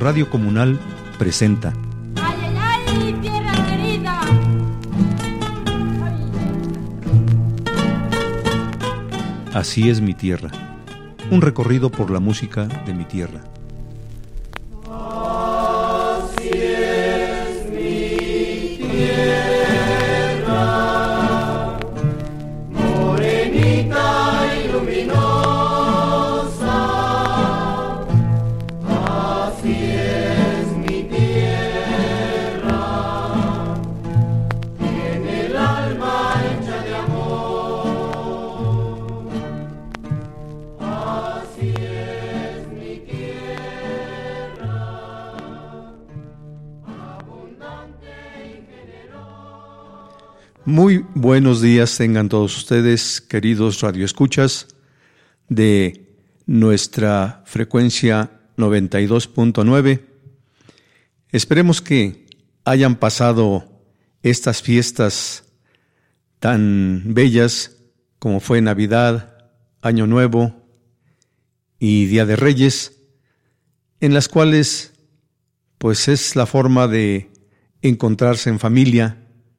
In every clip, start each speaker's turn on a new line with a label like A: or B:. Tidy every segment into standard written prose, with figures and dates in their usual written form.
A: Radio Comunal presenta
B: ¡Ay, ay, ay, tierra querida!
A: Así es mi tierra, un recorrido por la música de mi tierra.
C: Así es mi tierra, morenita y luminosa. Así es mi tierra, tiene el alma hecha de amor. Así es mi tierra, abundante y generosa.
A: Muy buenos días tengan todos ustedes, queridos radioescuchas de nuestra frecuencia 92.9. Esperemos que hayan pasado estas fiestas tan bellas como fue Navidad, Año Nuevo y Día de Reyes, en las cuales pues es la forma de encontrarse en familia.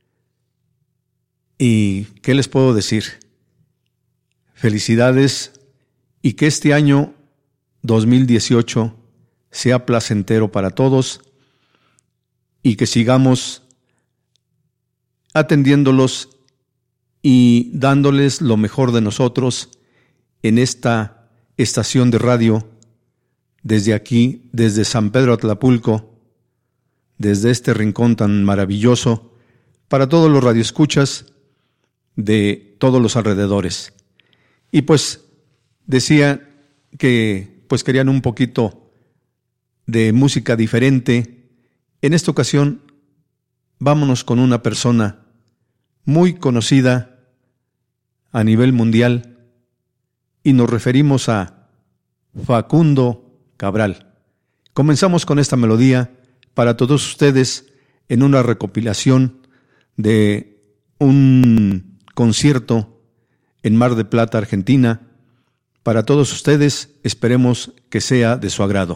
A: ¿Y qué les puedo decir? Felicidades y que este año 2018 sea placentero para todos y que sigamos atendiéndolos y dándoles lo mejor de nosotros en esta estación de radio desde aquí, desde San Pedro Atlapulco, desde este rincón tan maravilloso para todos los radioescuchas de todos los alrededores. Y pues decía que pues querían un poquito de música diferente. En esta ocasión vámonos con una persona muy conocida a nivel mundial y nos referimos a Facundo Cabral. Comenzamos con esta melodía para todos ustedes en una recopilación de un concierto en Mar del Plata, Argentina. Para todos ustedes, esperemos que sea de su agrado.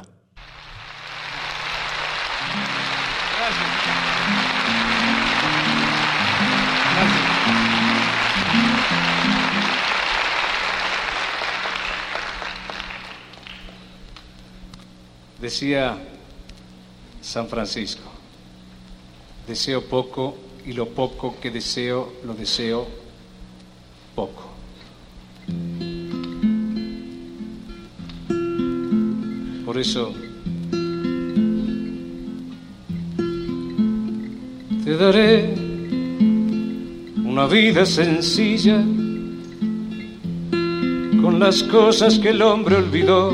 D: Decía San Francisco: deseo poco y lo poco que deseo, lo deseo poco. Por eso te daré una vida sencilla, con las cosas que el hombre olvidó,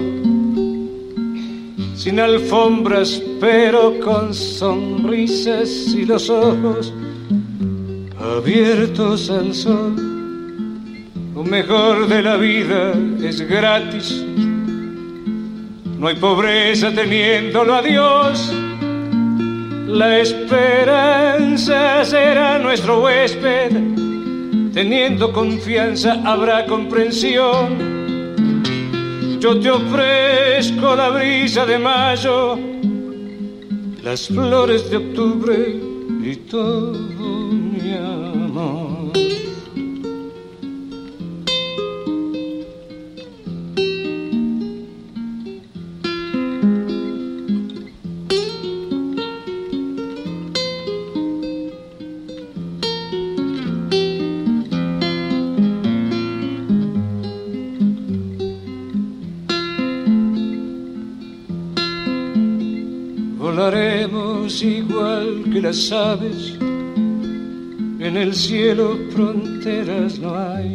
D: sin alfombras pero con sonrisas y los ojos abiertos al sol. Lo mejor de la vida es gratis, no hay pobreza teniéndolo a Dios. La esperanza será nuestro huésped, teniendo confianza habrá comprensión. Yo te ofrezco la brisa de mayo, las flores de octubre y todo mi amor. Volaremos igual que las aves, en el cielo fronteras no hay.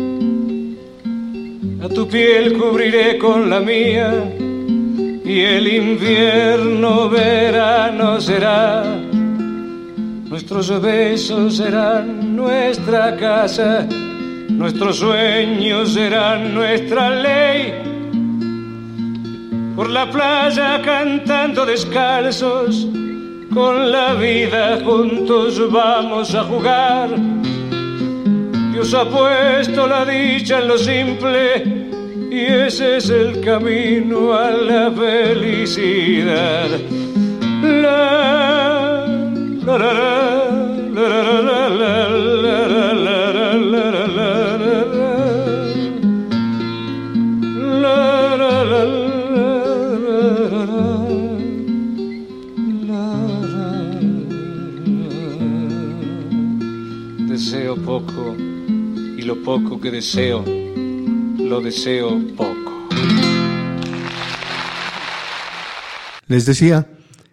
D: A tu piel cubriré con la mía, y el invierno verano será. Nuestros besos serán nuestra casa, nuestros sueños serán nuestra ley. Por la playa cantando descalzos, con la vida juntos vamos a jugar. Dios ha puesto la dicha en lo simple, y ese es el camino a la felicidad. La, la, la, la, la, la, la, la, la, la, la, la, Deseo poco y lo poco que deseo, lo deseo poco.
A: Les decía,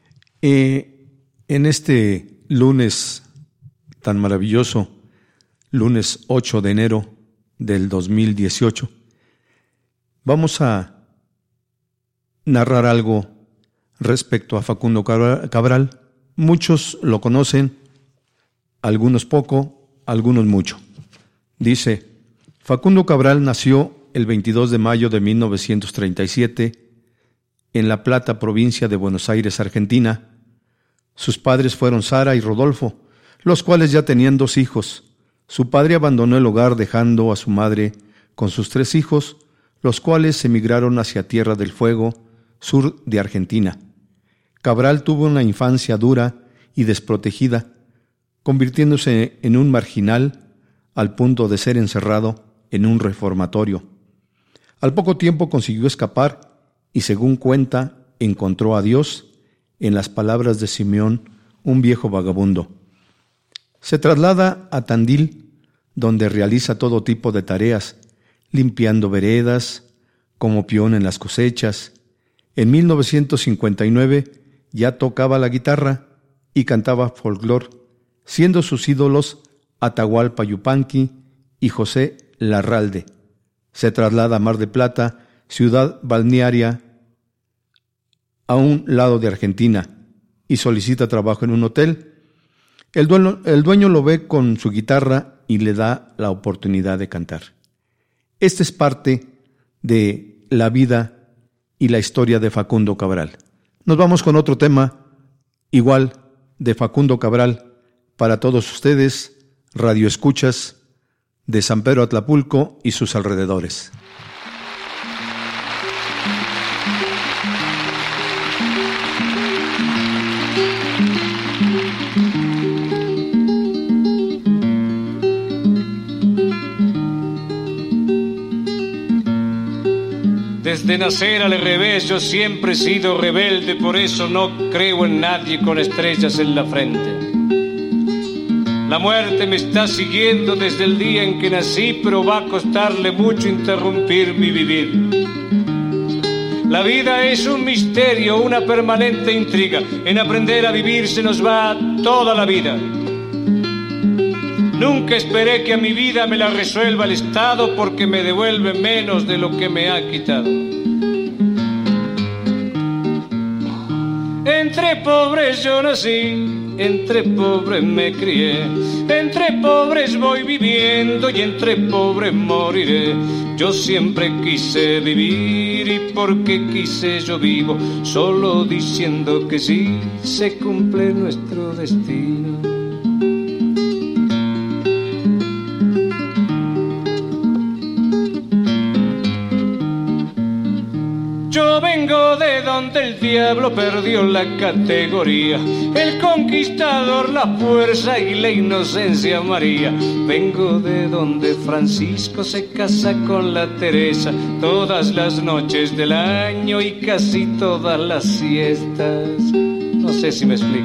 A: en este lunes tan maravilloso, lunes 8 de enero del 2018, vamos a narrar algo respecto a Facundo Cabral. Muchos lo conocen, algunos poco, algunos mucho. Dice, Facundo Cabral nació el 22 de mayo de 1937 en La Plata, provincia de Buenos Aires, Argentina. Sus padres fueron Sara y Rodolfo, los cuales ya tenían 2 hijos. Su padre abandonó el hogar dejando a su madre con sus 3 hijos, los cuales emigraron hacia Tierra del Fuego, sur de Argentina. Cabral tuvo una infancia dura y desprotegida, convirtiéndose en un marginal al punto de ser encerrado en un reformatorio. Al poco tiempo consiguió escapar y, según cuenta, encontró a Dios en las palabras de Simeón, un viejo vagabundo. Se traslada a Tandil, donde realiza todo tipo de tareas, limpiando veredas, como peón en las cosechas. En 1959 ya tocaba la guitarra y cantaba folclore, siendo sus ídolos Atahualpa Yupanqui y José Larralde. Se traslada a Mar del Plata, ciudad balnearia a un lado de Argentina, y solicita trabajo en un hotel. El dueño lo ve con su guitarra y le da la oportunidad de cantar. Esta es parte de la vida y la historia de Facundo Cabral. Nos vamos con otro tema, igual de Facundo Cabral, para todos ustedes, radioescuchas de San Pedro Atlapulco y sus alrededores.
D: Desde nacer al revés yo siempre he sido rebelde, por eso no creo en nadie con estrellas en la frente. La muerte me está siguiendo desde el día en que nací, pero va a costarle mucho interrumpir mi vivir. La vida es un misterio, una permanente intriga. En aprender a vivir se nos va toda la vida. Nunca esperé que a mi vida me la resuelva el Estado, porque me devuelve menos de lo que me ha quitado. Entre pobres yo nací, entre pobres me crié, entre pobres voy viviendo y entre pobres moriré. Yo siempre quise vivir y porque quise yo vivo, solo diciendo que sí se cumple nuestro destino. Yo vengo de donde el diablo perdió la categoría, el conquistador, la fuerza y la inocencia María. Vengo de donde Francisco se casa con la Teresa todas las noches del año y casi todas las siestas. No sé si me explico.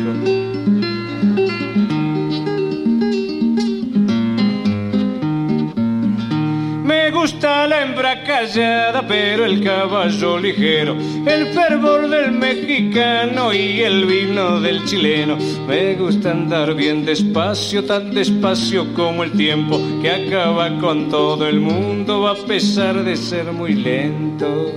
D: Me gusta la hembra callada, pero el caballo ligero, el fervor del mexicano y el vino del chileno. Me gusta andar bien despacio, tan despacio como el tiempo, que acaba con todo el mundo a pesar de ser muy lento.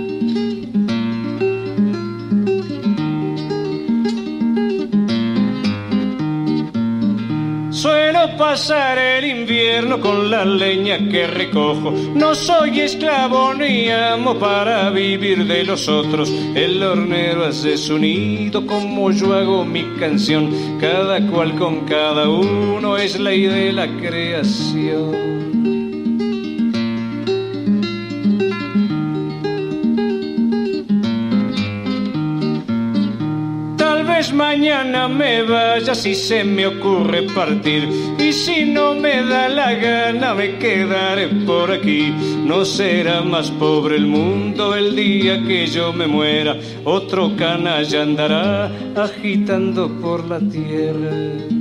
D: Suelo pasar el invierno con la leña que recojo. No soy esclavo ni amo para vivir de los otros. El hornero hace su nido como yo hago mi canción. Cada cual con cada uno es ley de la creación. vez mañana me vaya si se me ocurre partir, y si no me da la gana me quedaré por aquí. No será más pobre el mundo el día que yo me muera, otro canalla andará agitando por la tierra.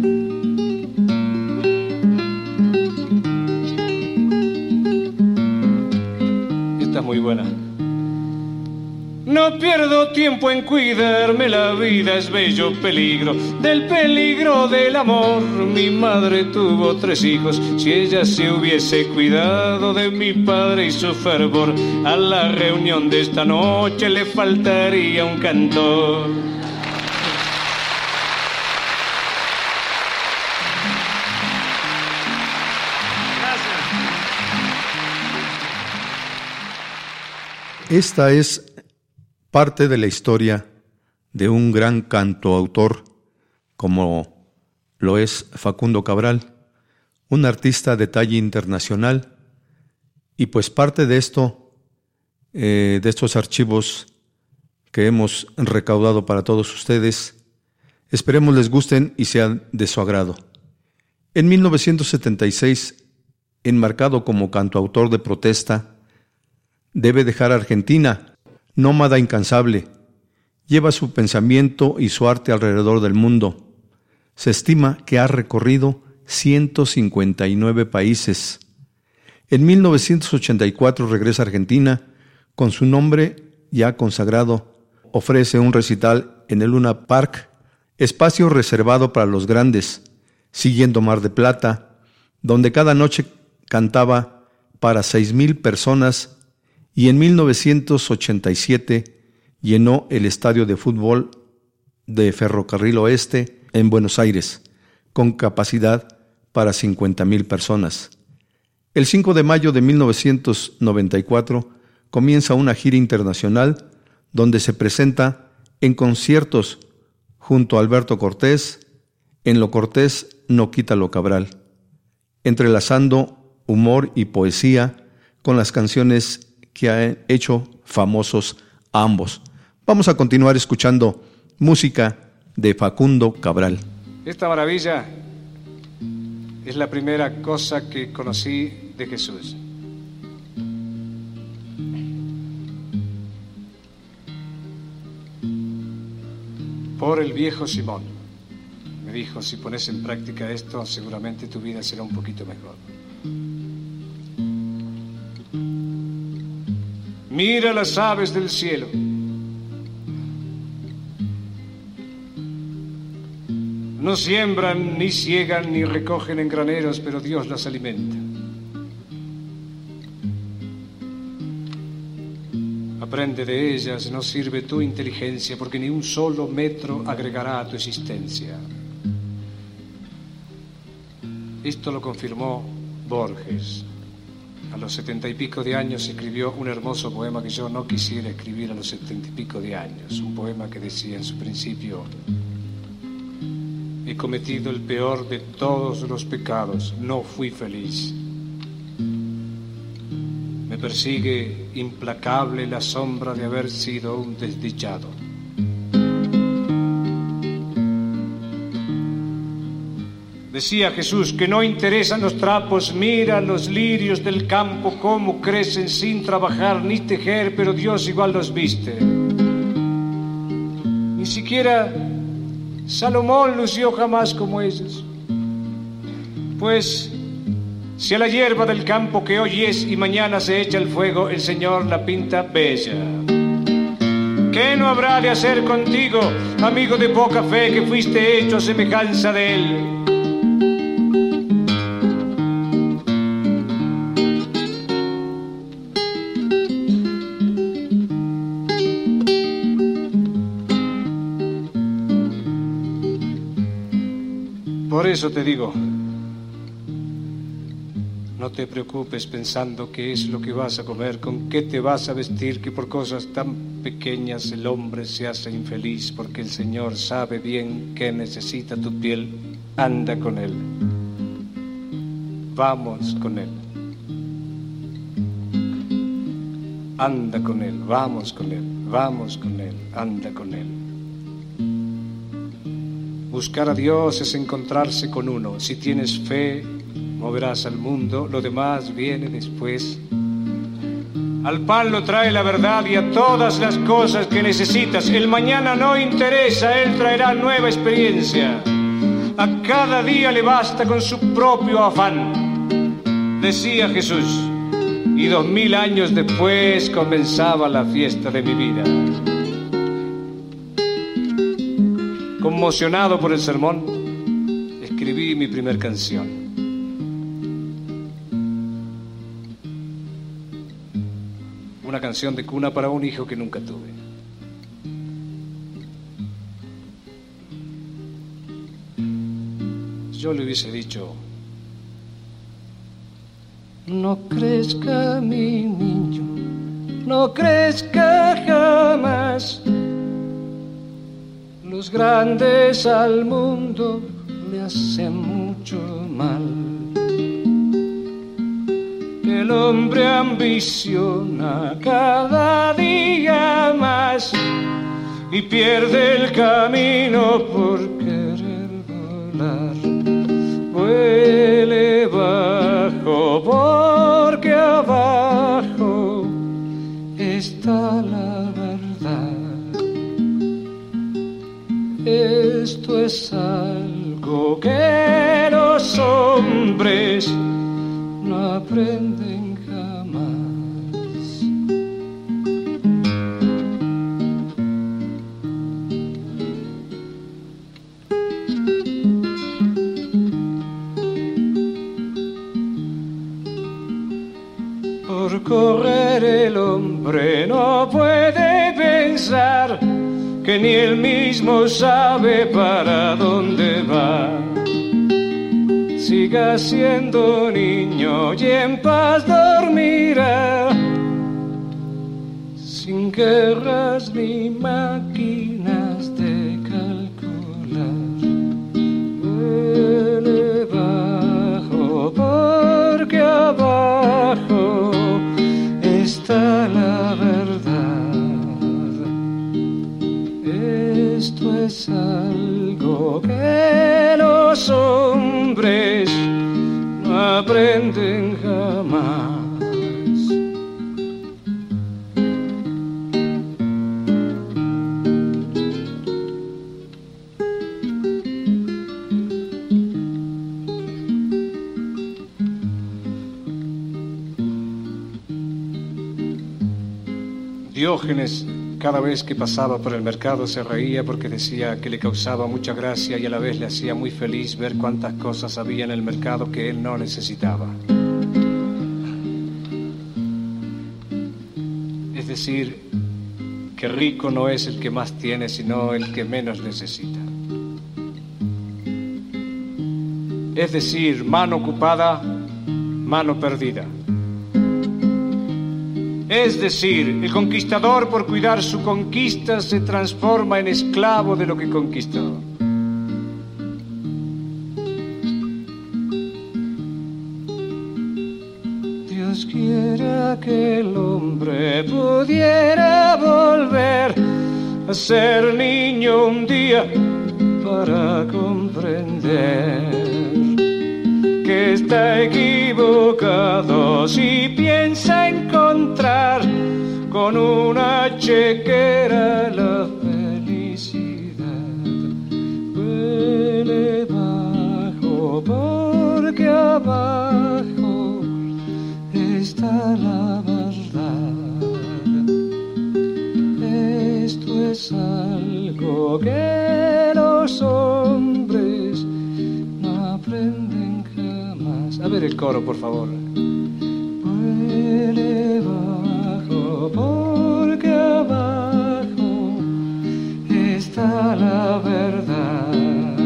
D: Esta es muy buena. No pierdo tiempo en cuidarme, la vida es bello peligro. Del peligro del amor, mi madre tuvo 3 hijos. Si ella se hubiese cuidado de mi padre y su fervor, a la reunión de esta noche le faltaría un cantor.
A: Esta es parte de la historia de un gran cantautor como lo es Facundo Cabral, un artista de talla internacional, y pues parte de esto, de estos archivos que hemos recaudado para todos ustedes, esperemos les gusten y sean de su agrado. En 1976, enmarcado como cantautor de protesta, debe dejar Argentina, nómada incansable, lleva su pensamiento y su arte alrededor del mundo. Se estima que ha recorrido 159 países. En 1984 regresa a Argentina con su nombre ya consagrado. Ofrece un recital en el Luna Park, espacio reservado para los grandes, siguiendo Mar de Plata, donde cada noche cantaba para 6,000 personas, y en 1987 llenó el estadio de fútbol de Ferrocarril Oeste en Buenos Aires, con capacidad para 50,000 personas. El 5 de mayo de 1994 comienza una gira internacional donde se presenta en conciertos junto a Alberto Cortés, en Lo Cortés no quita lo Cabral, entrelazando humor y poesía con las canciones que han hecho famosos a ambos. Vamos a continuar escuchando música de Facundo Cabral.
D: Esta maravilla es la primera cosa que conocí de Jesús. Por el viejo Simón. Me dijo, si pones en práctica esto, seguramente tu vida será un poquito mejor. Mira las aves del cielo. No siembran, ni ciegan, ni recogen en graneros, pero Dios las alimenta. Aprende de ellas, no sirve tu inteligencia, porque ni un solo metro agregará a tu existencia. Esto lo confirmó Borges. A los 70 y pico de años escribió un hermoso poema que yo no quisiera escribir a los 70 y pico de años. Un poema que decía en su principio: he cometido el peor de todos los pecados, no fui feliz. Me persigue implacable la sombra de haber sido un desdichado. Decía Jesús que no interesan los trapos, mira los lirios del campo cómo crecen sin trabajar ni tejer, pero Dios igual los viste. Ni siquiera Salomón lució jamás como ellos. Pues si a la hierba del campo que hoy es y mañana se echa el fuego, el Señor la pinta bella, ¿qué no habrá de hacer contigo, amigo de poca fe, que fuiste hecho a semejanza de Él? Por eso te digo, no te preocupes pensando qué es lo que vas a comer, con qué te vas a vestir, que por cosas tan pequeñas el hombre se hace infeliz, porque el Señor sabe bien qué necesita tu piel. Anda con Él. Vamos con Él. Anda con Él, vamos con Él, vamos con Él, anda con Él. Buscar a Dios es encontrarse con uno. Si tienes fe, moverás al mundo, lo demás viene después. Al pan lo trae la verdad y a todas las cosas que necesitas. El mañana no interesa, Él traerá nueva experiencia. A cada día le basta con su propio afán, decía Jesús. Y 2000 años después comenzaba la fiesta de mi vida. Conmocionado por el sermón, escribí mi primer canción. Una canción de cuna para un hijo que nunca tuve. Yo le hubiese dicho: no crezca mi niño, no crezca jamás. Los grandes al mundo le hacen mucho mal. El hombre ambiciona cada día más y pierde el camino por querer volar. Vuele bajo porque abajo está la verdad. Esto es algo que los hombres no aprenden jamás. Por correr el hombre no puede pensar que ni él mismo sabe para dónde va. Siga siendo niño y en paz dormirá, sin guerras ni máquinas de calcular. Vuele bajo porque abajo está la verdad. Esto es algo que los hombres no aprenden jamás. Diógenes, cada vez que pasaba por el mercado, se reía porque decía que le causaba mucha gracia y a la vez le hacía muy feliz ver cuántas cosas había en el mercado que él no necesitaba. Es decir, que rico no es el que más tiene, sino el que menos necesita. Es decir, mano ocupada, mano perdida. Es decir, el conquistador, por cuidar su conquista, se transforma en esclavo de lo que conquistó. Dios quiera que el hombre pudiera volver a ser niño un día para comprender que está equivocado si piensa encontrar con una chequera la felicidad. Vuele bajo porque abajo está la verdad. Esto es algo que los hombres no aprenden jamás. A ver el coro, por favor. Vuele bajo porque abajo está la verdad.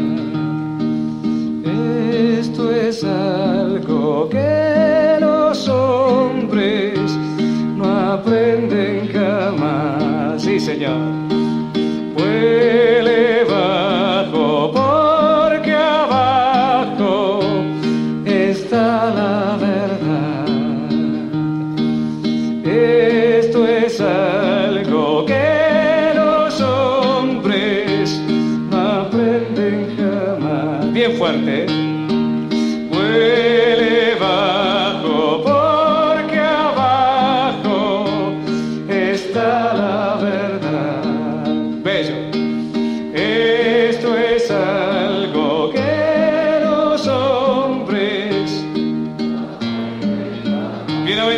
D: Esto es algo que los hombres no aprenden jamás. Sí, señor. Vuele bajo porque abajo está la verdad. Esto es algo que los hombres no aprenden jamás.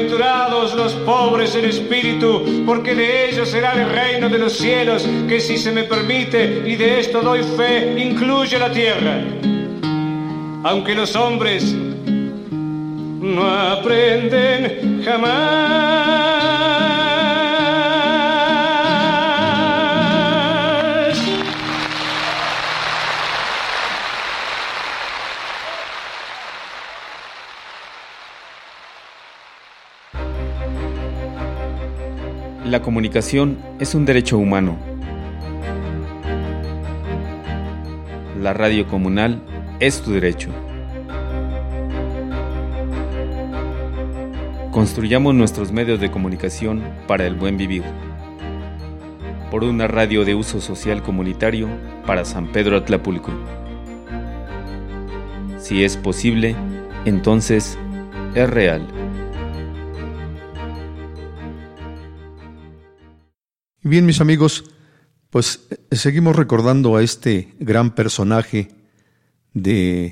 D: Bienaventurados los pobres en espíritu, porque de ellos será el reino de los cielos, que si se me permite, y de esto doy fe, incluye la tierra. Aunque los hombres no aprenden jamás.
E: La comunicación es un derecho humano. La radio comunal es tu derecho. Construyamos nuestros medios de comunicación para el buen vivir. Por una radio de uso social comunitario para San Pedro Atlapulco. Si es posible, entonces es real.
A: Bien, mis amigos, pues seguimos recordando a este gran personaje de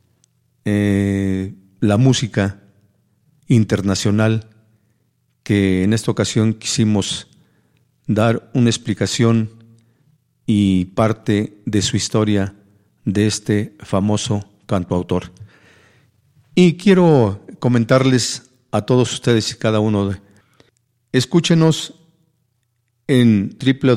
A: la música internacional, que en esta ocasión quisimos dar una explicación y parte de su historia de este famoso cantautor. Y quiero comentarles a todos ustedes y cada uno escúchenos en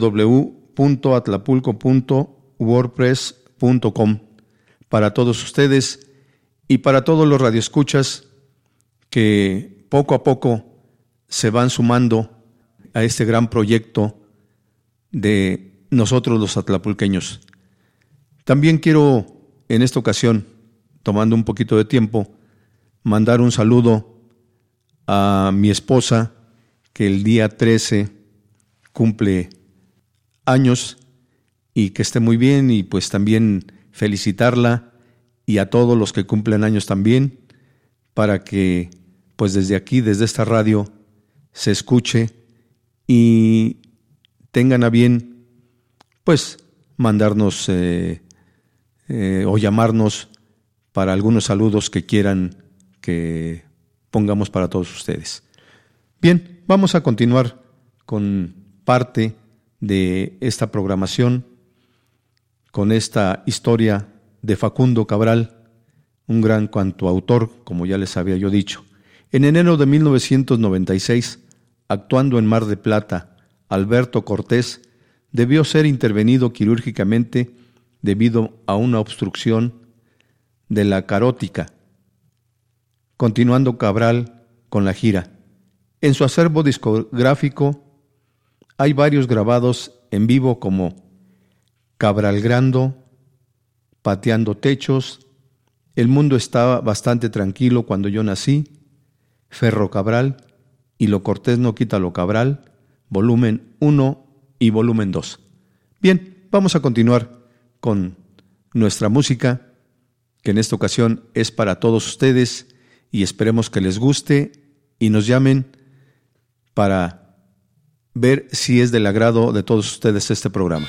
A: www.atlapulco.wordpress.com para todos ustedes y para todos los radioescuchas que poco a poco se van sumando a este gran proyecto de nosotros los atlapulqueños. También quiero en esta ocasión, tomando un poquito de tiempo, mandar un saludo a mi esposa, que el día 13 cumple años, y que esté muy bien, y pues también felicitarla y a todos los que cumplen años también, para que pues desde aquí, desde esta radio, se escuche y tengan a bien pues mandarnos o llamarnos para algunos saludos que quieran que pongamos para todos ustedes. Bien, vamos a continuar con parte de esta programación, con esta historia de Facundo Cabral, un gran cantautor, como ya les había yo dicho. En enero de 1996, actuando en Mar de Plata, Alberto Cortés debió ser intervenido quirúrgicamente debido a una obstrucción de la carótica. Continuando Cabral con la gira. En su acervo discográfico hay varios grabados en vivo como Cabralgrando, Pateando Techos, El mundo estaba bastante tranquilo cuando yo nací, Ferro Cabral y Lo Cortés no quita lo Cabral, volumen 1 y volumen 2. Bien, vamos a continuar con nuestra música, que en esta ocasión es para todos ustedes, y esperemos que les guste y nos llamen para ver si es del agrado de todos ustedes este programa.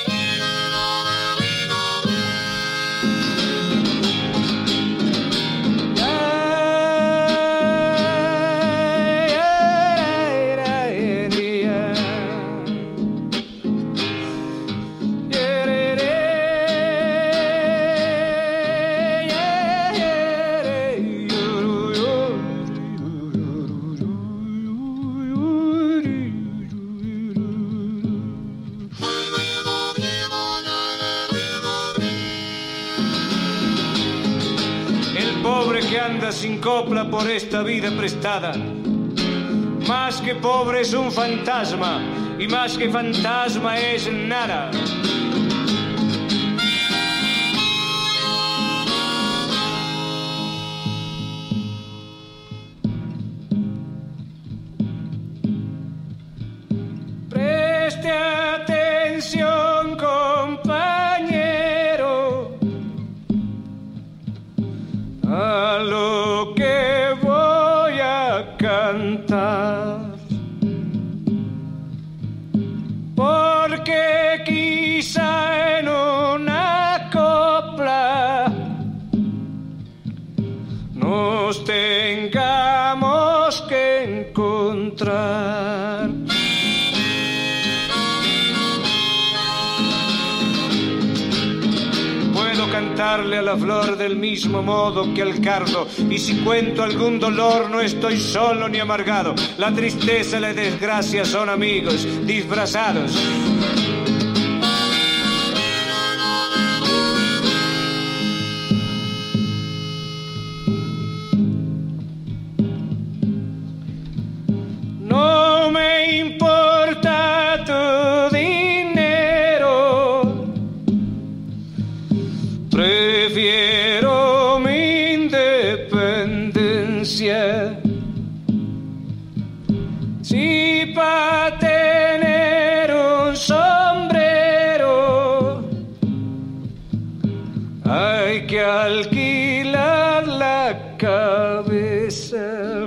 D: Sin copla por esta vida prestada, más que pobre es un fantasma, y más que fantasma es nada. Preste atención, compañero, a lo que voy a cantar, porque quizá en una copla nos tengamos tenemos que encontrar. Puedo cantarle a la flor del mismo modo que al cardo, y si cuento algún dolor no estoy solo ni amargado. La tristeza y la desgracia son amigos disfrazados. No me importa tu dinero, prefiero mi independencia. Si para tener un sombrero hay que alquilar la cabeza.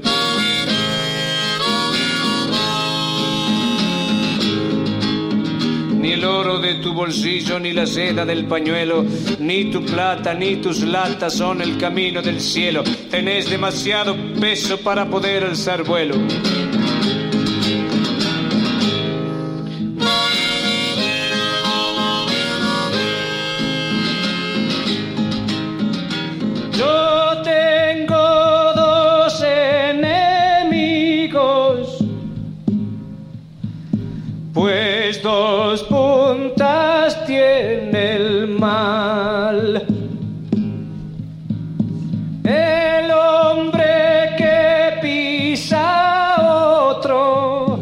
D: Ni el oro de tu bolsillo, ni la seda del pañuelo, ni tu plata, ni tus latas son el camino del cielo. Tenés demasiado peso para poder alzar vuelo. Yo tengo dos enemigos, pues dos puntas tiene el mal. El hombre que pisa a otro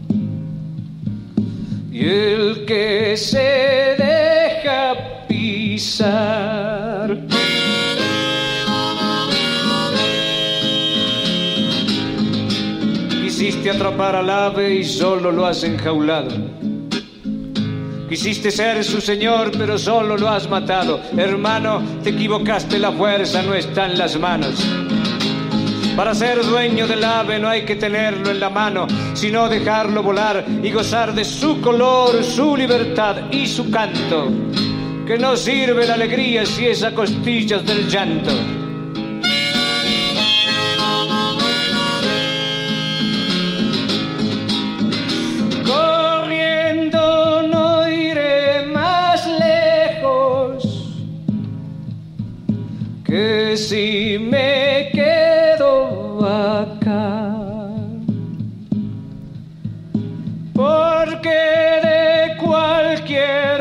D: y el que se deja pisar. Quisiste atrapar al ave y solo lo has enjaulado. Quisiste ser su señor, pero solo lo has matado. Hermano, te equivocaste, la fuerza no está en las manos. Para ser dueño del ave no hay que tenerlo en la mano, sino dejarlo volar y gozar de su color, su libertad y su canto. Que no sirve la alegría si es a costillas del llanto. Corriendo no iré más lejos, que si me quedo acá, porque de cualquier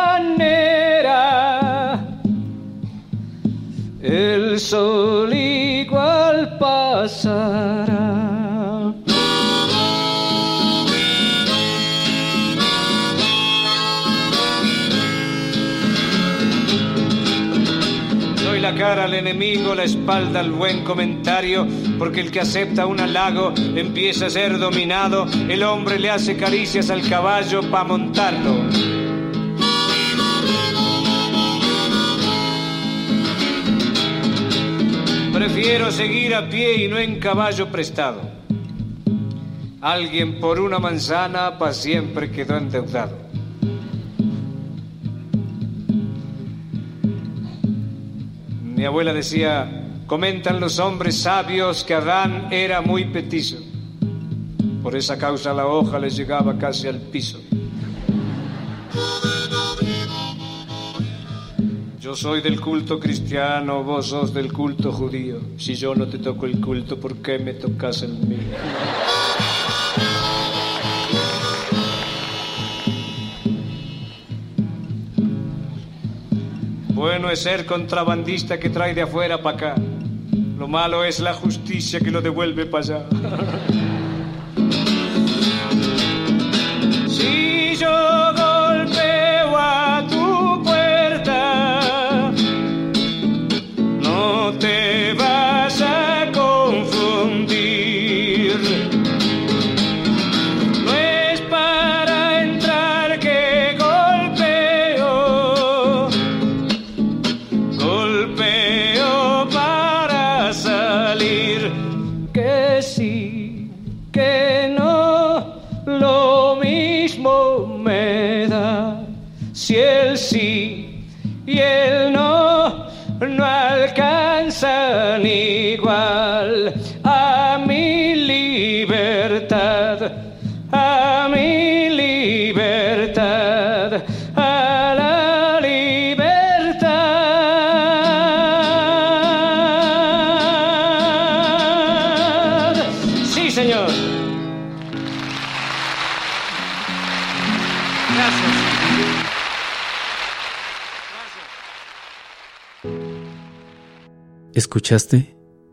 D: manera el sol igual pasará. La cara al enemigo, la espalda al buen comentario, porque el que acepta un halago empieza a ser dominado. El hombre le hace caricias al caballo para montarlo. Prefiero seguir a pie y no en caballo prestado. Alguien por una manzana para siempre quedó endeudado. Mi abuela decía, comentan los hombres sabios que Adán era muy petizo. Por esa causa la hoja le llegaba casi al piso. Yo soy del culto cristiano, vos sos del culto judío. Si yo no te toco el culto, ¿por qué me tocas el mío? Bueno es ser contrabandista que trae de afuera para acá. Lo malo es la justicia que lo devuelve para allá. Si yo golpeo a tu puerta, no te vas a confundir. No es para entrar que golpeo para salir. Que sí, que no, lo mismo me da. Si el sí y el no no alcanzan igual a mi libertad. a mi libertad, a la libertad. Sí, señor. Gracias.
E: ¿Escuchaste?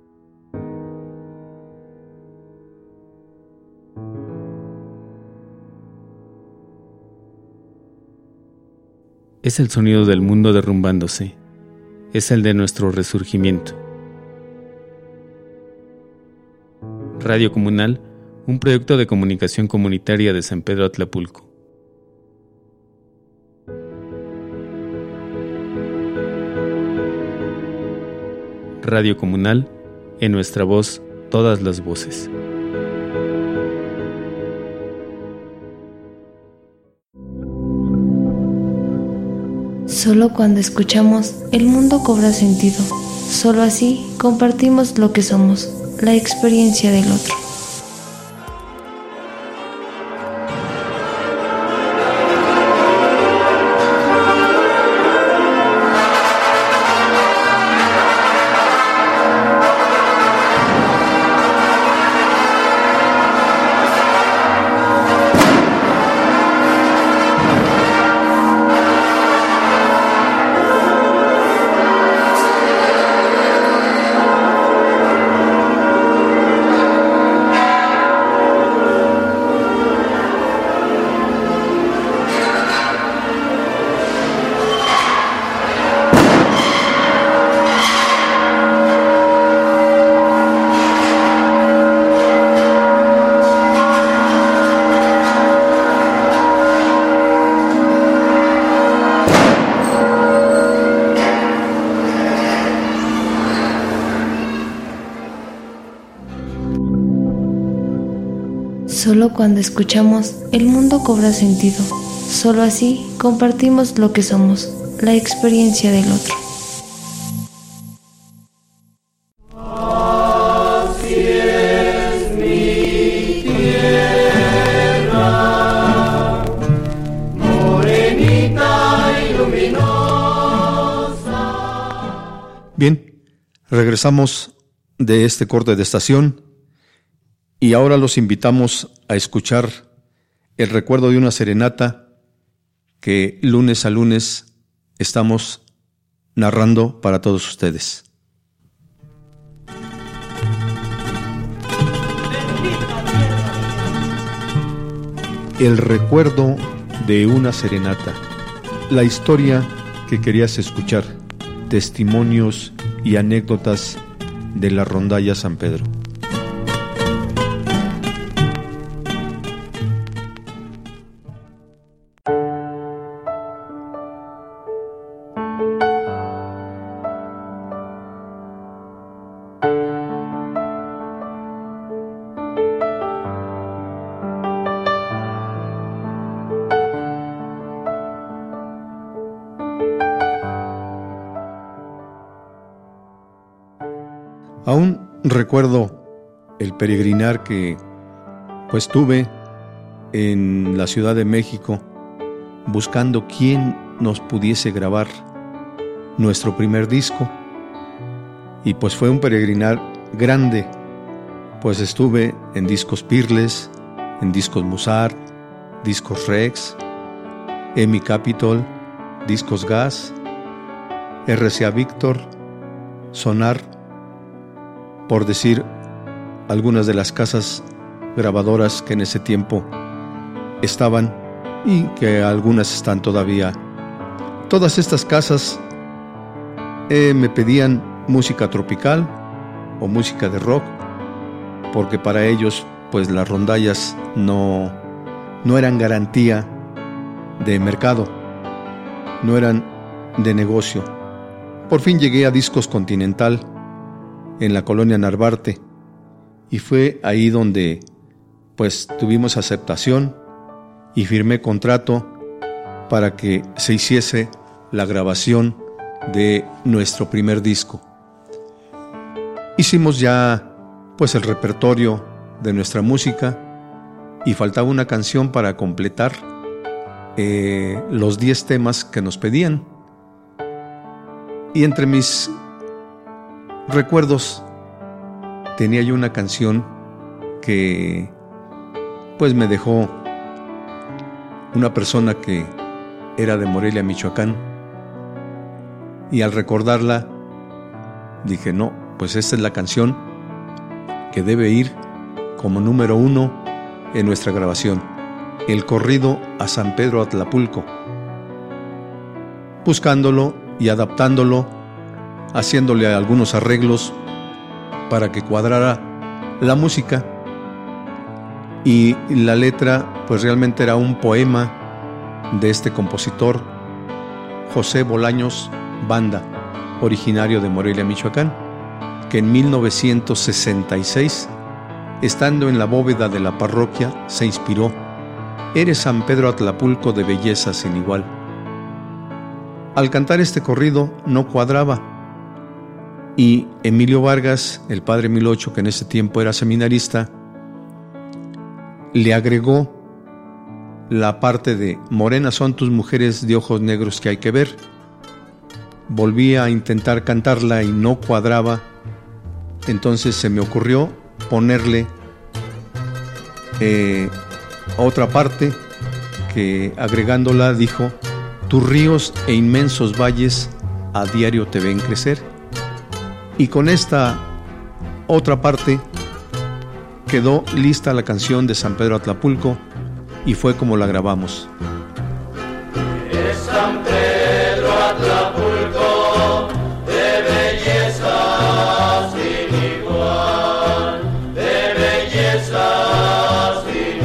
E: Es el sonido del mundo derrumbándose. Es el de nuestro resurgimiento. Radio Comunal, un proyecto de comunicación comunitaria de San Pedro Atlapulco. Radio Comunal, en nuestra voz, todas las voces.
F: Solo cuando escuchamos, el mundo cobra sentido. Solo así compartimos lo que somos, la experiencia del otro. Solo cuando escuchamos, el mundo cobra sentido. Solo así compartimos lo que somos, la experiencia del otro.
C: Así es mi tierra, morenita y luminosa.
A: Bien, regresamos de este corte de estación y ahora los invitamos a escuchar el recuerdo de una serenata que lunes a lunes estamos narrando para todos ustedes. El recuerdo de una serenata, la historia que querías escuchar, testimonios y anécdotas de la rondalla San Pedro. Aún recuerdo el peregrinar que pues tuve en la Ciudad de México buscando quién nos pudiese grabar nuestro primer disco, y pues fue un peregrinar grande, pues estuve en discos Peerless, en discos Musart, discos Rex, EMI Capitol, discos Gas, RCA Victor, Sonar, por decir algunas de las casas grabadoras que en ese tiempo estaban y que algunas están todavía. Todas estas casas me pedían música tropical o música de rock, porque para ellos pues las rondallas no eran garantía de mercado, no eran de negocio. Por fin llegué a Discos Continental en la colonia Narvarte, y fue ahí donde pues tuvimos aceptación y firmé contrato para que se hiciese la grabación de nuestro primer disco. Hicimos ya pues el repertorio de nuestra música y faltaba una canción para completar los 10 temas que nos pedían. Y entre mis recuerdos tenía yo una canción que pues me dejó una persona que era de Morelia, Michoacán, y al recordarla dije, no, pues esta es la canción que debe ir como número 1 en nuestra grabación, el corrido a San Pedro Atlapulco, buscándolo y adaptándolo, haciéndole algunos arreglos para que cuadrara la música, y la letra pues realmente era un poema de este compositor José Bolaños Banda, originario de Morelia, Michoacán, que en 1966, estando en la bóveda de la parroquia, se inspiró: eres San Pedro Atlapulco de belleza sin igual. Al cantar este corrido no cuadraba, y Emilio Vargas, el padre Milocho, que en ese tiempo era seminarista, le agregó la parte de morenas son tus mujeres de ojos negros que hay que ver. Volví a intentar cantarla y no cuadraba, entonces se me ocurrió ponerle otra parte que, agregándola, dijo: tus ríos e inmensos valles a diario te ven crecer. Y con esta otra parte quedó lista la canción de San Pedro Atlapulco, y fue como la grabamos.
C: Es San Pedro Atlapulco, de belleza sin igual, de belleza sin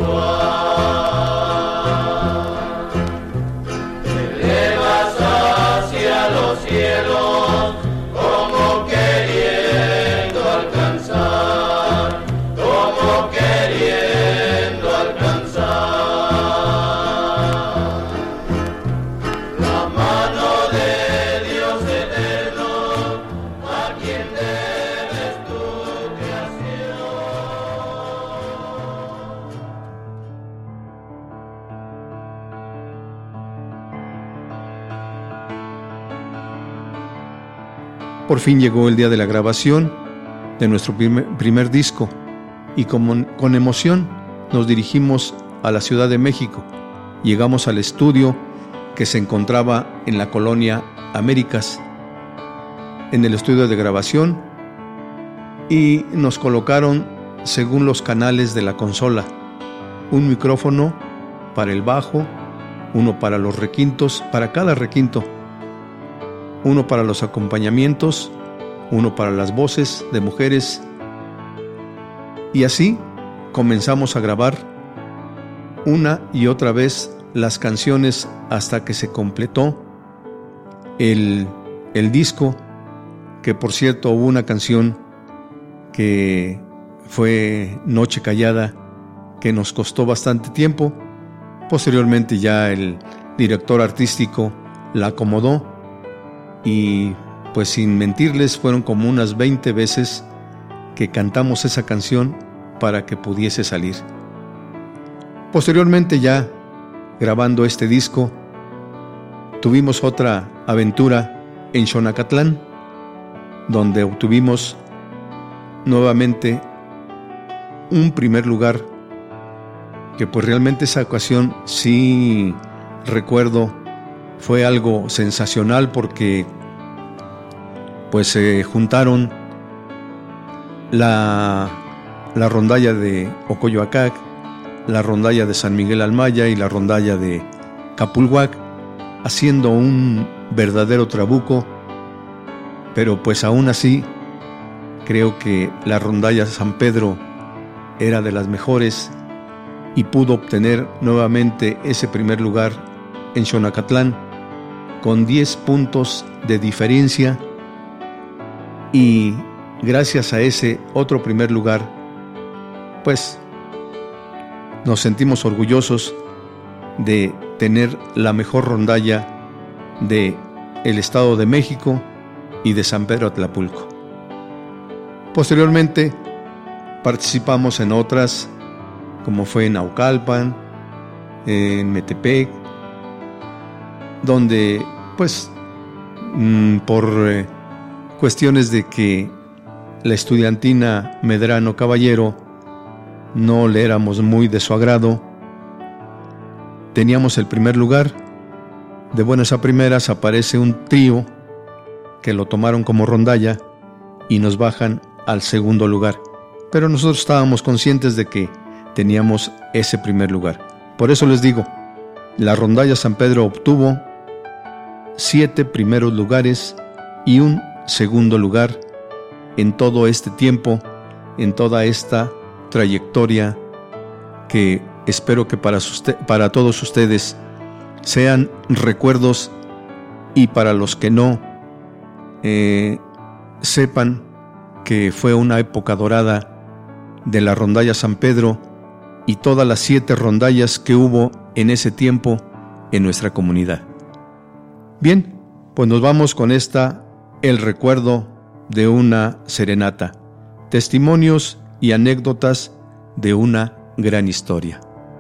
C: igual. Te elevas hacia los cielos como queriendo alcanzar, como queriendo alcanzar. La mano de Dios eterno, a quien debes tu creación.
A: Por fin llegó el día de la grabación de nuestro primer disco, y con emoción nos dirigimos a la Ciudad de México. Llegamos al estudio que se encontraba en la colonia Américas, en el estudio de grabación, y nos colocaron según los canales de la consola: un micrófono para el bajo, uno para los requintos, para cada requinto, uno para los acompañamientos, uno para las voces de mujeres. Y así comenzamos a grabar una y otra vez las canciones hasta que se completó el disco, que por cierto hubo una canción que fue Noche Callada, que nos costó bastante tiempo. Posteriormente ya el director artístico la acomodó, y pues sin mentirles fueron como unas 20 veces que cantamos esa canción para que pudiese salir. Posteriormente, ya grabando este disco, tuvimos otra aventura en Xonacatlán, donde obtuvimos nuevamente un primer lugar, que pues realmente esa ocasión sí recuerdo fue algo sensacional, porque pues se juntaron la rondalla de Ocoyoacac, la rondalla de San Miguel Almaya y la rondalla de Capulhuac, haciendo un verdadero trabuco. Pero pues aún así creo que la rondalla San Pedro era de las mejores y pudo obtener nuevamente ese primer lugar en Xonacatlán con 10 puntos de diferencia, y gracias a ese otro primer lugar pues nos sentimos orgullosos de tener la mejor rondalla de el Estado de México y de San Pedro Atlapulco. Posteriormente participamos en otras como fue en Naucalpan, en Metepec, donde pues por cuestiones de que la estudiantina Medrano Caballero no le éramos muy de su agrado, teníamos el primer lugar. De buenas a primeras aparece un trío que lo tomaron como rondalla y nos bajan al segundo lugar, pero nosotros estábamos conscientes de que teníamos ese primer lugar. Por eso les digo, la rondalla San Pedro obtuvo 7 primeros lugares y un segundo lugar en todo este tiempo, en toda esta trayectoria que espero que para todos ustedes sean recuerdos, y para los que no, sepan que fue una época dorada de la rondalla San Pedro y todas las 7 rondallas que hubo en ese tiempo en nuestra comunidad. Bien, pues nos vamos con el recuerdo de una serenata, testimonios y anécdotas de una gran historia.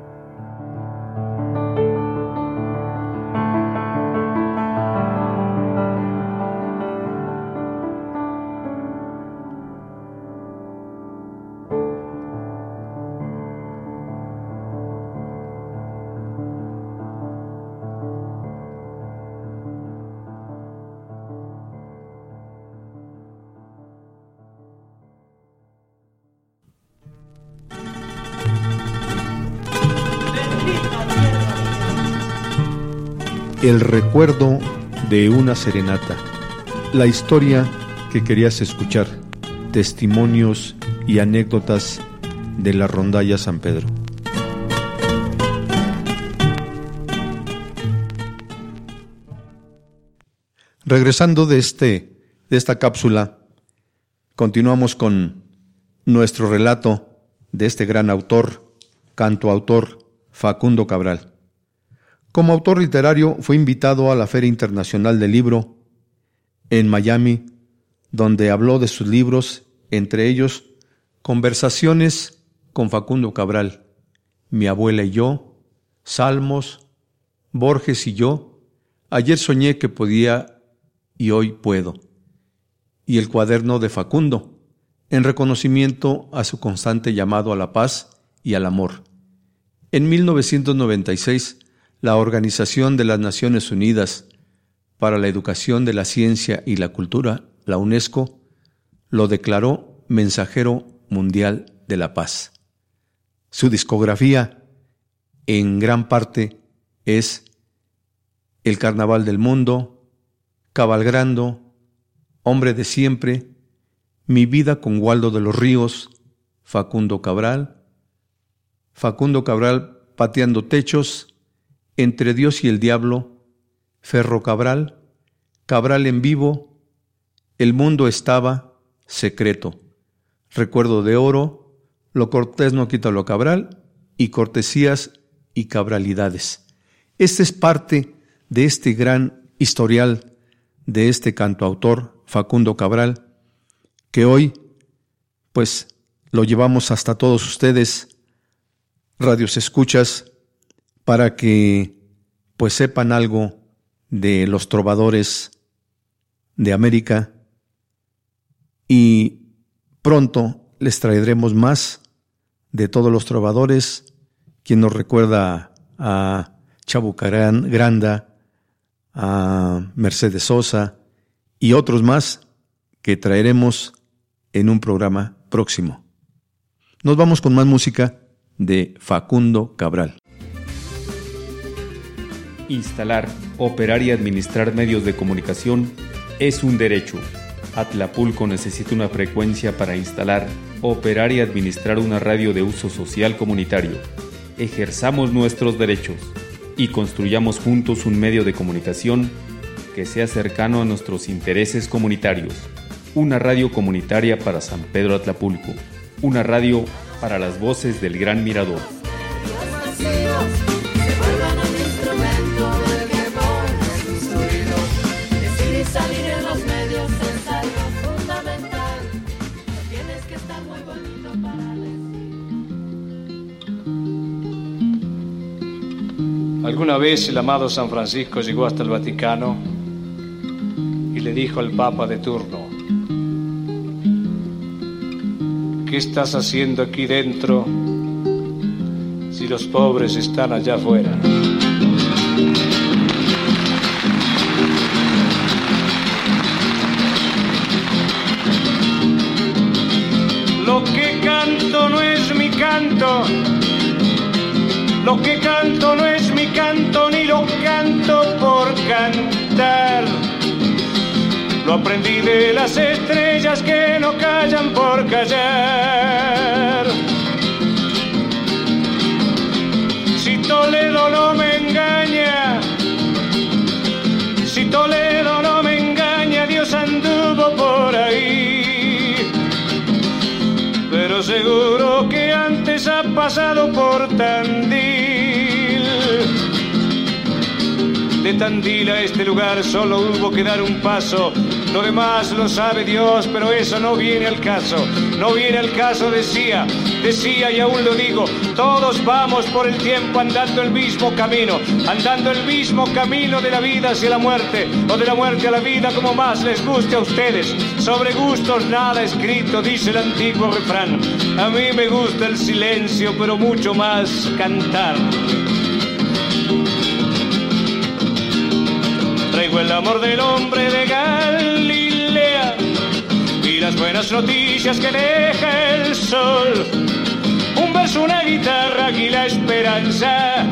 A: El recuerdo de una serenata, la historia que querías escuchar, testimonios y anécdotas de la rondalla San Pedro. Regresando de esta cápsula, continuamos con nuestro relato de este gran autor, cantautor Facundo Cabral. Como autor literario fue invitado a la Feria Internacional del Libro en Miami, donde habló de sus libros, entre ellos Conversaciones con Facundo Cabral, Mi abuela y yo, Salmos, Borges y yo, Ayer soñé que podía y hoy puedo, y El cuaderno de Facundo, en reconocimiento a su constante llamado a la paz y al amor. En 1996, la Organización de las Naciones Unidas para la Educación de la Ciencia y la Cultura, la UNESCO, lo declaró Mensajero Mundial de la Paz. Su discografía, en gran parte, es El Carnaval del Mundo, Cabalgando, Hombre de Siempre, Mi vida con Waldo de los Ríos, Facundo Cabral Pateando Techos, Entre Dios y el Diablo, Ferro Cabral, Cabral en Vivo, El Mundo Estaba, Secreto, Recuerdo de Oro, Lo Cortés no quita lo Cabral, y Cortesías y Cabralidades. Esta es parte de este gran historial de este cantautor Facundo Cabral, que hoy pues lo llevamos hasta todos ustedes, radios escuchas, para que pues sepan algo de los trovadores de América, y pronto les traeremos más de todos los trovadores, quien nos recuerda a Chabucarán Granda, a Mercedes Sosa y otros más que traeremos en un programa próximo. Nos vamos con más música de Facundo Cabral.
E: Instalar, operar y administrar medios de comunicación es un derecho. Atlapulco necesita una frecuencia para instalar, operar y administrar una radio de uso social comunitario. Ejerzamos nuestros derechos y construyamos juntos un medio de comunicación que sea cercano a nuestros intereses comunitarios. Una radio comunitaria para San Pedro Atlapulco. Una radio para las voces del Gran Mirador.
D: Alguna vez el amado San Francisco llegó hasta el Vaticano y le dijo al Papa de turno: ¿qué estás haciendo aquí dentro si los pobres están allá afuera? Lo que canto no es mi canto, lo que canto no es mi canto, ni lo canto por cantar. Lo aprendí de las estrellas que no callan por callar. Si Toledo no me engaña, si Toledo no me engaña, Dios anduvo por ahí. Pero seguro que antes ha pasado por Tandil. De Tandil a este lugar solo hubo que dar un paso. Lo demás lo sabe Dios, pero eso no viene al caso. No viene al caso, decía y aún lo digo. Todos vamos por el tiempo andando el mismo camino, andando el mismo camino de la vida hacia la muerte, o de la muerte a la vida, como más les guste a ustedes. Sobre gustos nada escrito, dice el antiguo refrán. A mí me gusta el silencio, pero mucho más cantar. Traigo el amor del hombre de Galilea y las buenas noticias que deja el sol. Un verso, una guitarra y la esperanza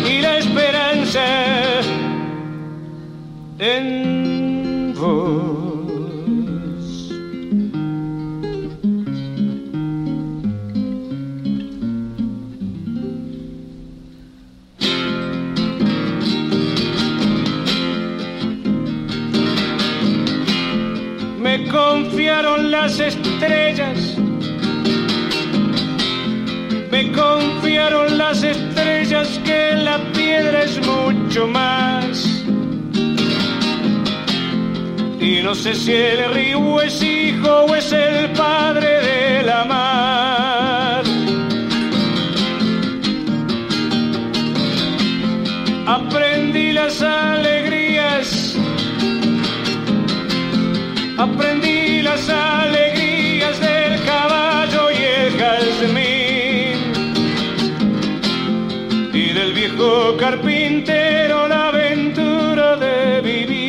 D: en vos. Me confiaron las estrellas, me confiaron las estrellas que la piedra es mucho más. Y no sé si el río es hijo o es el padre de la mar. Aprendí las alegrías, aprendí las alegrías del caballo y el jazmín, y del viejo carpintero la aventura de vivir.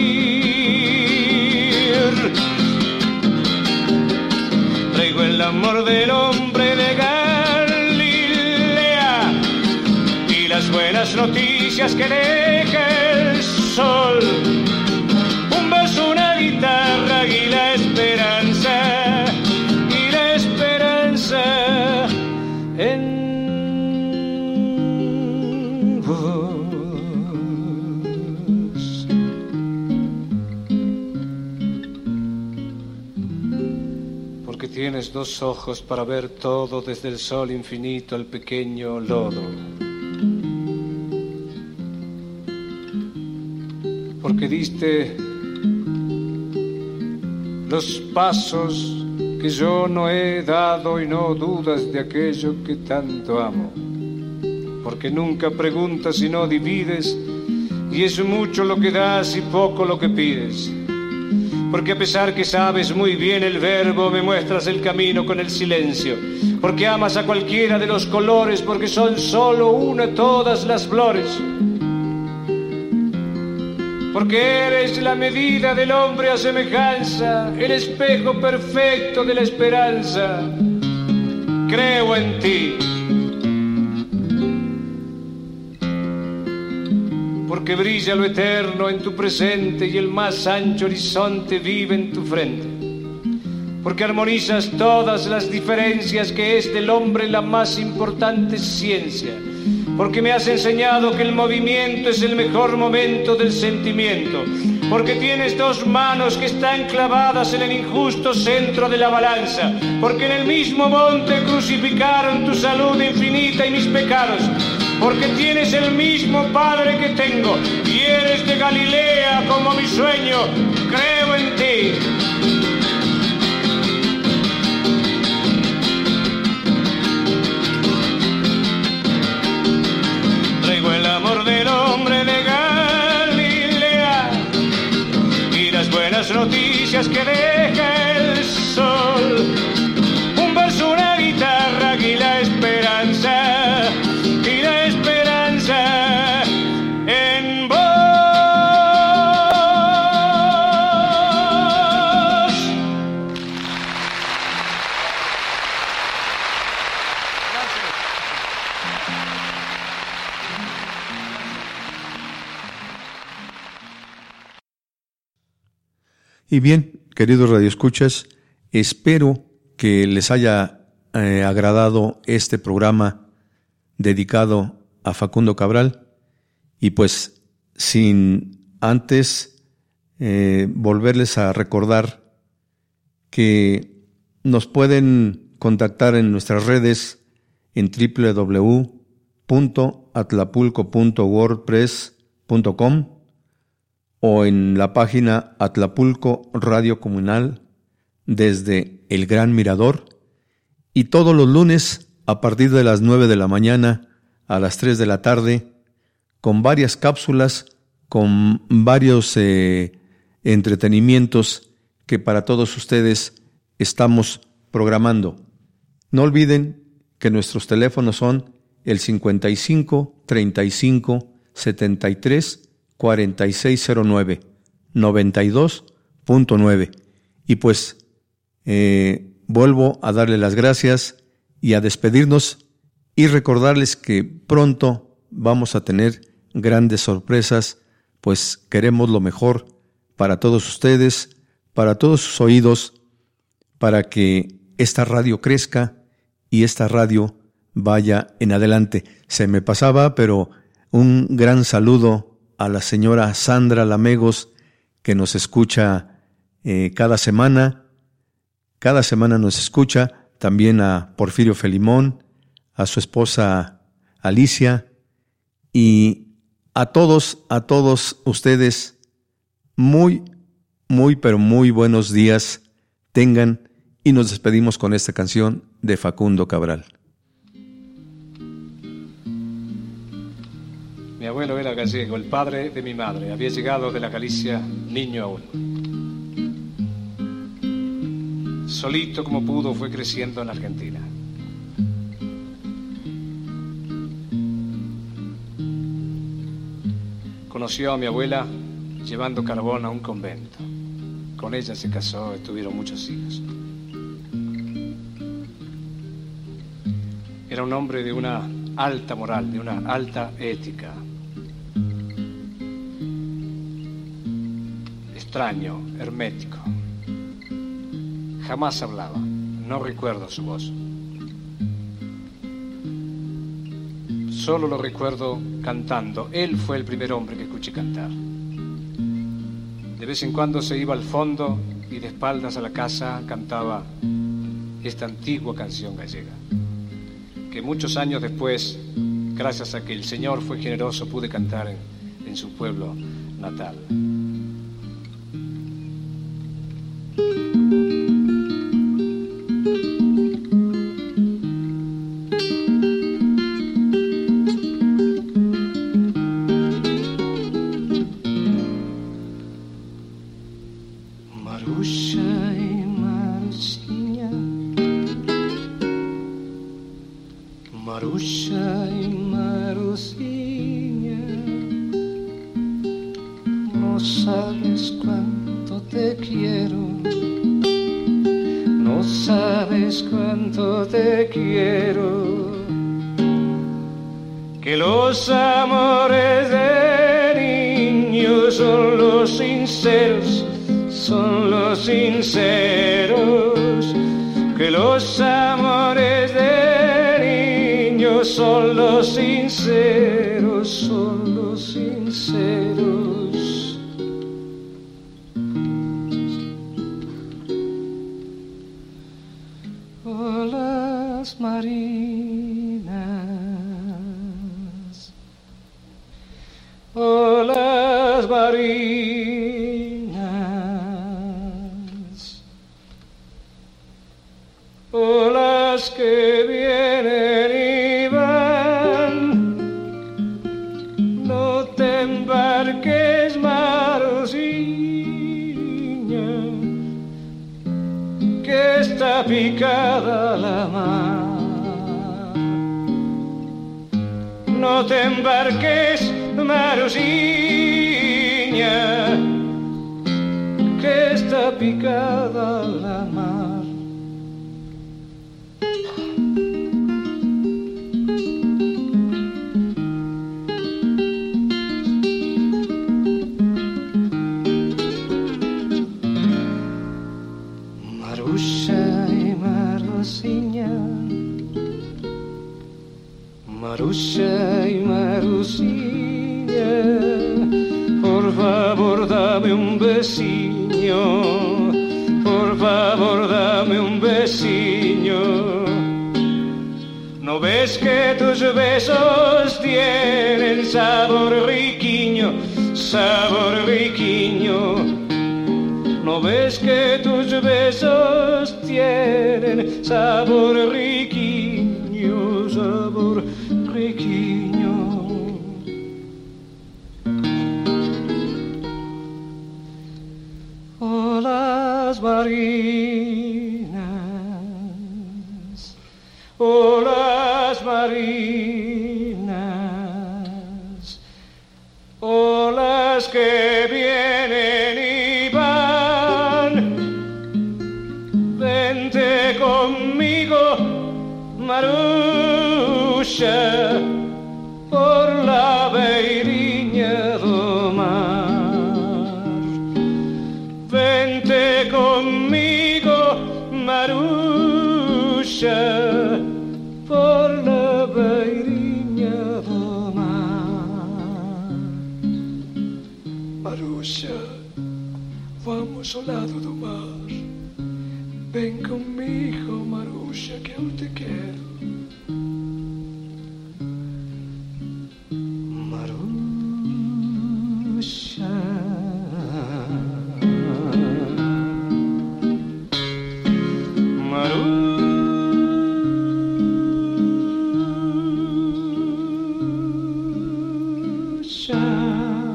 D: Traigo el amor del hombre de Galilea y las buenas noticias que deja el sol. Un beso, una guitarra y la esperanza en vos. Porque tienes dos ojos para ver todo, desde el sol infinito al pequeño lodo. Porque diste los pasos que yo no he dado y no dudas de aquello que tanto amo. Porque nunca preguntas y no divides, y es mucho lo que das y poco lo que pides. Porque a pesar que sabes muy bien el verbo, me muestras el camino con el silencio. Porque amas a cualquiera de los colores, porque son solo una todas las flores. Porque eres la medida del hombre a semejanza, el espejo perfecto de la esperanza. Creo en ti. Porque brilla lo eterno en tu presente y el más ancho horizonte vive en tu frente. Porque armonizas todas las diferencias, que es del hombre la más importante ciencia. Porque me has enseñado que el movimiento es el mejor momento del sentimiento. Porque tienes dos manos que están clavadas en el injusto centro de la balanza. Porque en el mismo monte crucificaron tu salud infinita y mis pecados. Porque tienes el mismo Padre que tengo y eres de Galilea como mi sueño. Creo en ti. Traigo el amor del hombre estrellas que deja el sol, un verso, una guitarra y la esperanza en vos.
A: Y bien, queridos radioescuchas, espero que les haya agradado este programa dedicado a Facundo Cabral, y pues sin antes volverles a recordar que nos pueden contactar en nuestras redes en www.atlapulco.wordpress.com o en la página Atlapulco Radio Comunal desde el Gran Mirador, y todos los lunes a partir de las 9 de la mañana a las 3 de la tarde, con varias cápsulas, con varios entretenimientos que para todos ustedes estamos programando. No olviden que nuestros teléfonos son el 55 35 73 4609 92.9. Y pues vuelvo a darle las gracias y a despedirnos y recordarles que pronto vamos a tener grandes sorpresas, pues queremos lo mejor para todos ustedes, para todos sus oídos, para que esta radio crezca y esta radio vaya en adelante. Se me pasaba, pero un gran saludo a la señora Sandra Lamegos, que nos escucha cada semana nos escucha, también a Porfirio Felimón, a su esposa Alicia, y a todos ustedes, muy buenos días tengan, y nos despedimos con esta canción de Facundo Cabral.
D: Mi abuelo era gallego, el padre de mi madre. Había llegado de la Galicia niño aún. Solito como pudo fue creciendo en la Argentina. Conoció a mi abuela llevando carbón a un convento. Con ella se casó y tuvieron muchos hijos. Era un hombre de una alta moral, de una alta ética. Extraño, hermético. Jamás hablaba, no recuerdo su voz. Solo lo recuerdo cantando. Él fue el primer hombre que escuché cantar. De vez en cuando se iba al fondo y de espaldas a la casa cantaba esta antigua canción gallega, que muchos años después, gracias a que el Señor fue generoso, pude cantar en su pueblo natal. picada la mar. No te embarques, Marusiña, que está picada la mar. Marusia y Marusiña, por favor dame un besiño, por favor dame un besiño. ¿No ves que tus besos tienen sabor riquiño, sabor riquiño? ¿No ves que tus besos tienen sabor riquiño, sabor riquiño? Olas marinas, olas marinas, olas que vienen y van. Vente conmigo, Marusha, por la beiriña do mar. Vente conmigo, Marusha, por la beiriña do mar.
G: Marusha, vamos ao lado do mar. Ven comigo, Marusha, que eu te quero.
D: Marusha, Marusha.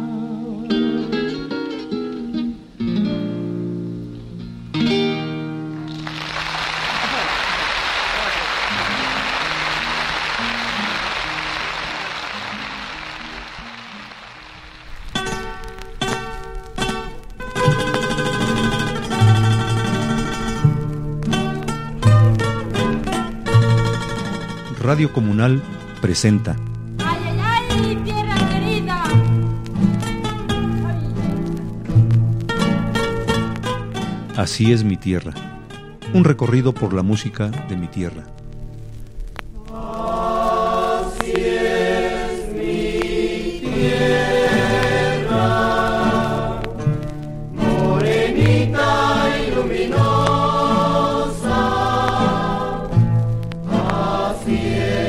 A: Radio Comunal presenta
B: Ay, ay, ay, tierra querida.
A: Así es mi tierra, un recorrido por la música de mi tierra.
C: Así es.